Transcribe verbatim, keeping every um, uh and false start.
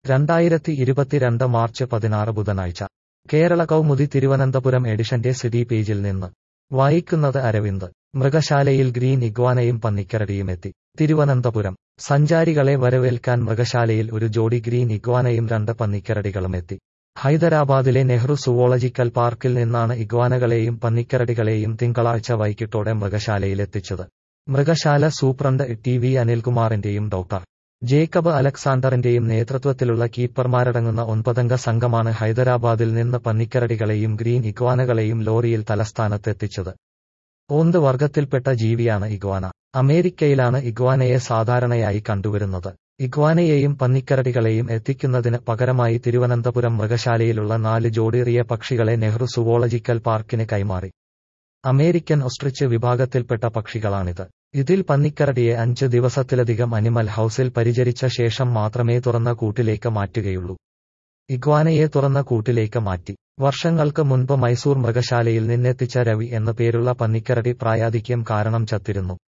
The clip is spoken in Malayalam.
രണ്ടായിരത്തി ഇരുപത്തിരണ്ട് മാർച്ച് പതിനാറ് ബുധനാഴ്ച കേരള കൗമുദി തിരുവനന്തപുരം എഡിഷന്റെ സിറ്റി പേജിൽ നിന്ന് വായിക്കുന്നത് അരവിന്ദ്. മൃഗശാലയിൽ ഗ്രീൻ ഇഗ്വാനയും പന്നിക്കരടിയും എത്തി. തിരുവനന്തപുരം സഞ്ചാരികളെ വരവേൽക്കാൻ മൃഗശാലയിൽ ഒരു ജോഡി ഗ്രീൻ ഇഗ്വാനയും രണ്ട് പന്നിക്കരടികളും എത്തി. ഹൈദരാബാദിലെ നെഹ്റു സുവോളജിക്കൽ പാർക്കിൽ നിന്നാണ് ഇഗ്വാനകളെയും പന്നിക്കരടികളെയും തിങ്കളാഴ്ച വൈകിട്ടോടെ മൃഗശാലയിലെത്തിച്ചത്. മൃഗശാല സൂപ്രണ്ട് ടി വി അനിൽകുമാറിന്റെയും ഡോക്ടർ ജേക്കബ് അലക്സാണ്ടറിന്റെയും നേതൃത്വത്തിലുള്ള കീപ്പർമാരടങ്ങുന്ന ഒൻപതംഗ സംഘമാണ് ഹൈദരാബാദിൽ നിന്ന് പന്നിക്കരടികളെയും ഗ്രീൻ ഇഗ്വാനകളെയും ലോറിയിൽ തലസ്ഥാനത്തെത്തിച്ചത്. ഓന്ത് വർഗത്തിൽപ്പെട്ട ജീവിയാണ് ഇഗ്വാന. അമേരിക്കയിലാണ് ഇഗ്വാനയെ സാധാരണയായി കണ്ടുവരുന്നത്. ഇഗ്വാനയെയും പന്നിക്കരടികളെയും എത്തിക്കുന്നതിന് പകരമായി തിരുവനന്തപുരം മൃഗശാലയിലുള്ള നാല് ജോഡി റിയ പക്ഷികളെ നെഹ്റു സുവോളജിക്കൽ പാർക്കിന് കൈമാറി. അമേരിക്കൻ ഓസ്ട്രിച്ച് വിഭാഗത്തിൽപ്പെട്ട പക്ഷികളാണിത്. ഇതിൽ പന്നിക്കരടിയെ അഞ്ച് ദിവസത്തിലധികം അനിമൽ ഹൌസിൽ പരിചരിച്ച ശേഷം മാത്രമേ തുറന്ന കൂട്ടിലേക്ക് മാറ്റുകയുള്ളൂ. ഇഗ്വാനയെ തുറന്ന കൂട്ടിലേക്ക് മാറ്റി. വർഷങ്ങൾക്ക് മുൻപ് മൈസൂർ മൃഗശാലയിൽ നിന്നെത്തിച്ച രവി എന്ന പേരുള്ള പന്നിക്കരടി പ്രായാധിക്യം കാരണം ചത്തിരുന്നു.